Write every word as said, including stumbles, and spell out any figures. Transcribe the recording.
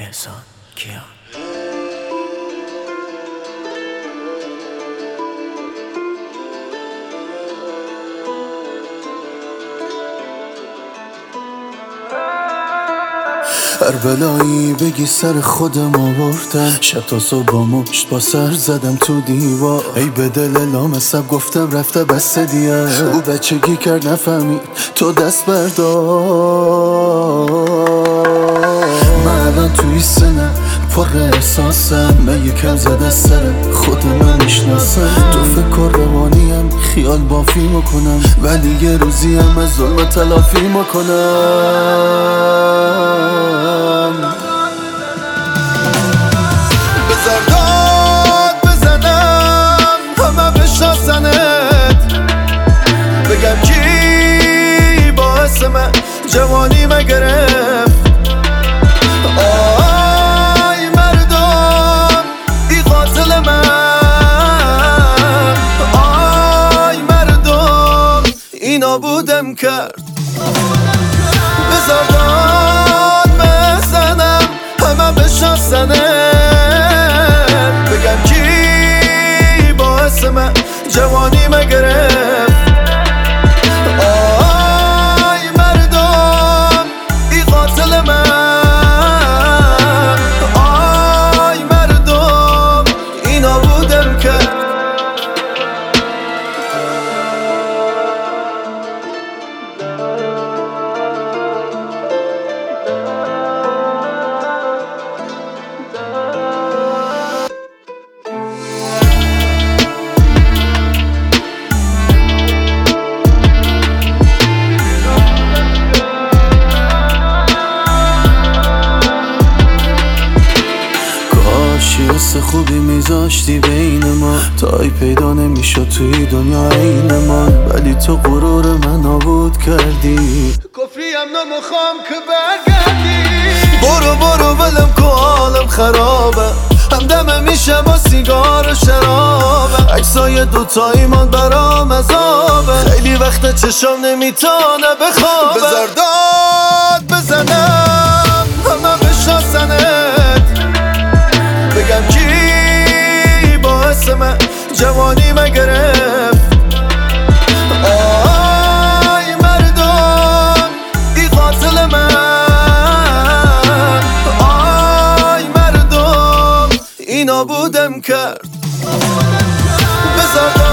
احسان کیان. هر بلایی بگی سر خودم آوردم، شب تا صبح با مشت با سر زدم تو دیوار. ای به دل لامصب گفتم رفته بسته دیه، او بچگی کرد نفهمید تو دست بردار. من الان توی سنم پر احساسم، من یکم زده سرم خود من میشناسم. تو فکر روانیم خیال بافی میکنم، ولی یه روزی هم از ظلم تلافی میکنم. بذار داد بزنم همه بشناسنت، بگم کی باعث من جوانی مگرفت. آی مردم ای قاتل من، آی مردم ای نابودم کرد. بذار داد بزنم همه بشناسنت، بگم کی باعث من جوانی مگرفت. آی مردم ای قاتل من، آی مردم ای نابودم کرد. حس خوبی میذاشتی بین ما، تایی پیدا نمیشد توی دنیا عین من، ولی تو غرور من نابود کردی. کفریم نمیخوام که برگردی، برو برو ولم که حالم خرابه، همدمه میشه با سیگار و شرابه. عکسای دوتایی من برام عذابه، خیلی وقت چشم نمیتونه بخوابه. بذار داد بزنم همه بشناسنت، بگم کی باعث من جوانی مگرفت. آی مردم ای قاتل من، آی مردم ای نابودم کرد. بذار